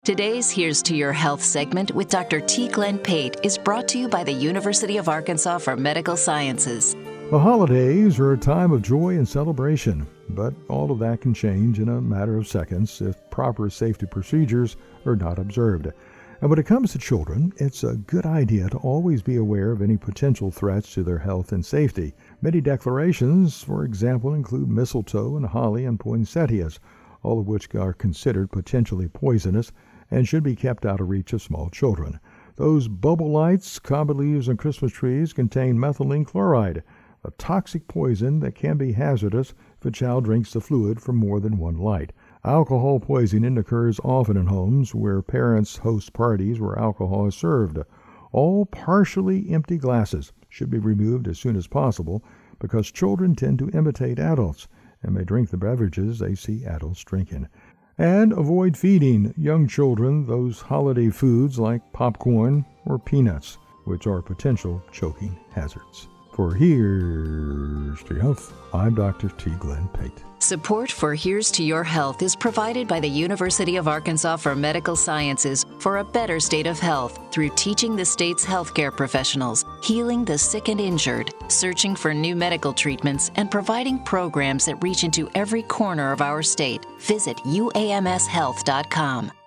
Today's Here's to Your Health segment with Dr. T. Glenn Pate is brought to you by the University of Arkansas for Medical Sciences. The holidays are a time of joy and celebration, but all of that can change in a matter of seconds if proper safety procedures are not observed. And when it comes to children, it's a good idea to always be aware of any potential threats to their health and safety. Many declarations, for example, include mistletoe and holly and poinsettias, all of which are considered potentially poisonous and should be kept out of reach of small children. Those bubble lights, comet leaves, and Christmas trees contain methylene chloride, a toxic poison that can be hazardous if a child drinks the fluid from more than one light. Alcohol poisoning occurs often in homes where parents host parties where alcohol is served. All partially empty glasses should be removed as soon as possible because children tend to imitate adults and may drink the beverages they see adults drinking. And avoid feeding young children those holiday foods like popcorn or peanuts, which are potential choking hazards. For Here's to Your Health, I'm Dr. T. Glenn Pate. Support for Here's to Your Health is provided by the University of Arkansas for Medical Sciences for a better state of health through teaching the state's healthcare professionals, healing the sick and injured, searching for new medical treatments, and providing programs that reach into every corner of our state. Visit uamshealth.com.